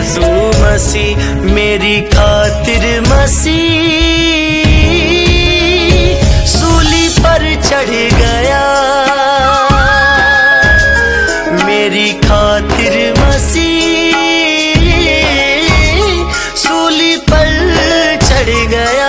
यीशु मसीह मेरी खातिर मसीह सूली पर चढ़ गया। मेरी खातिर मसीह सूली पर चढ़ गया।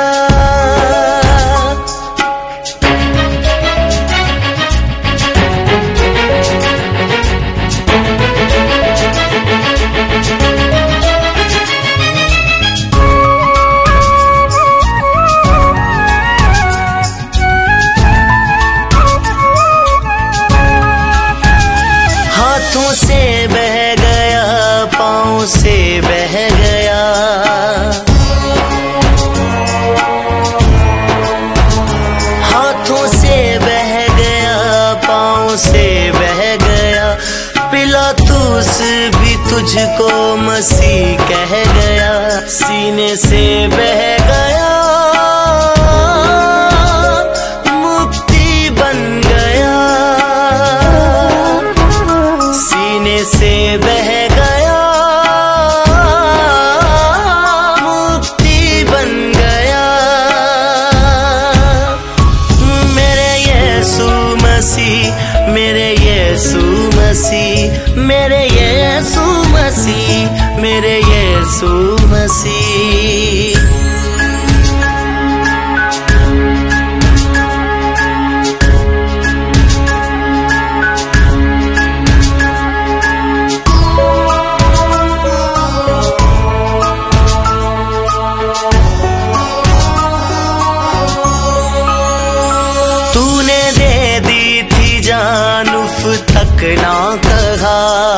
हाथों से बह गया, पाँव से बह गया, हाथों से बह गया, पाँव से बह गया। पिलातुस भी तुझको मसीह कह गया। सीने से बह गया, मुक्ति बन गया। सीने से बह गया, मुक्ति बन गया। मेरे यीशु मसीह, मेरे यीशु मसीह, मेरे यीशु मसीह, मेरे यीशु मसीह। तूने दे दी थी जान, उफ तक ना कहा।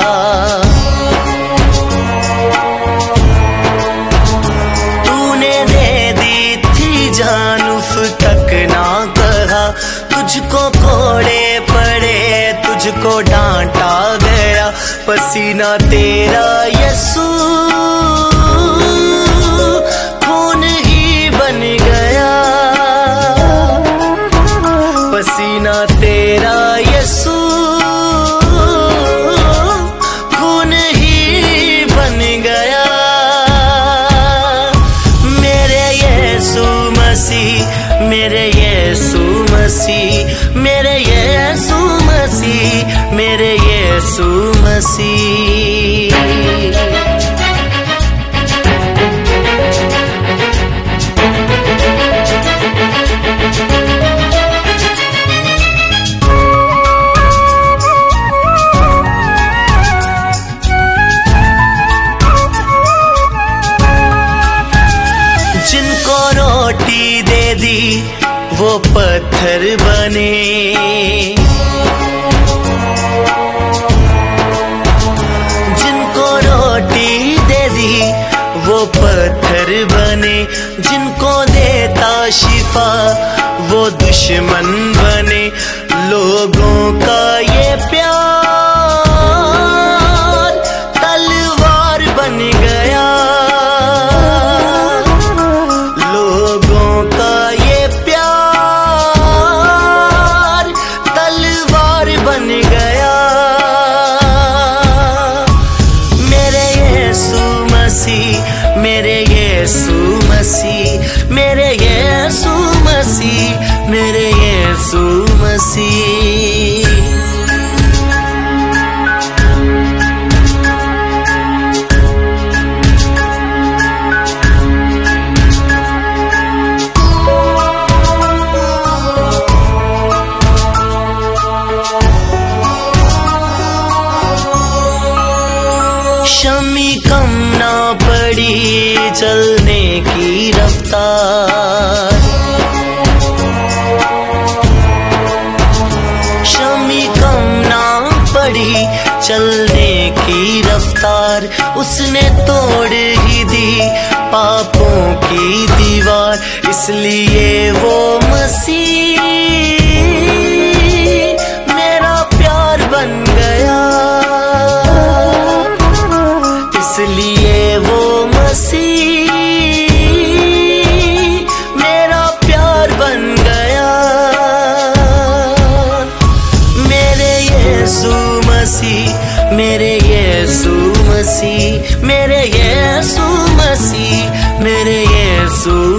तूने दे दी थी जान, उफ तक ना कहा। तुझको कोड़े पड़े, तुझको डांटा गया। पसीना तेरा यीशु खून ही बन गया। पसीना तेरा यीशु खून ही बन गया। मेरे यीशु मसीह, मेरे यीशु मसीह, मेरे यीशु मसीह, मेरे यीशु मसीह। जिनको रोटी दे दी वो पत्थर बने। जिनको रोटी दे दी वो पत्थर बने। जिनको देता शिफा वो दुश्मन बने। लोगों का ये प्यार तलवार बन गया। मेरे यीशु मसीह, मेरे यीशु मसीह, मेरे यीशु मसीह। शमी कम ना पड़ी चलने की रफ्तार। शमी कम ना पड़ी चलने की रफ्तार। उसने तोड़ ही दी पापों की दीवार। इसलिए वो मसीह मेरा प्यार बन गया। इसलिए वो मसीह मेरा प्यार बन गया। मेरे यीशु मसीह, मेरे यीशु मसीह। मसीह, मेरे यीशु मसीह, मेरे यीशु